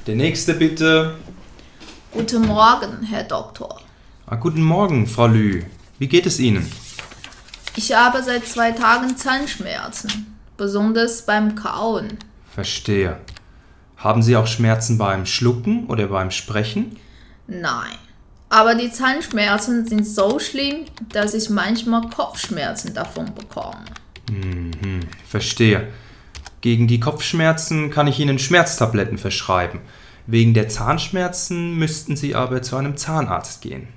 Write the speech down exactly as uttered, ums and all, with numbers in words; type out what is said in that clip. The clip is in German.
Der nächste bitte. Guten Morgen, Herr Doktor. Ah, guten Morgen, Frau Lü. Wie geht es Ihnen? Ich habe seit zwei Tagen Zahnschmerzen, besonders beim Kauen. Verstehe. Haben Sie auch Schmerzen beim Schlucken oder beim Sprechen? Nein, aber die Zahnschmerzen sind so schlimm, dass ich manchmal Kopfschmerzen davon bekomme. Mhm, verstehe. Gegen die Kopfschmerzen kann ich Ihnen Schmerztabletten verschreiben. Wegen der Zahnschmerzen müssten Sie aber zu einem Zahnarzt gehen.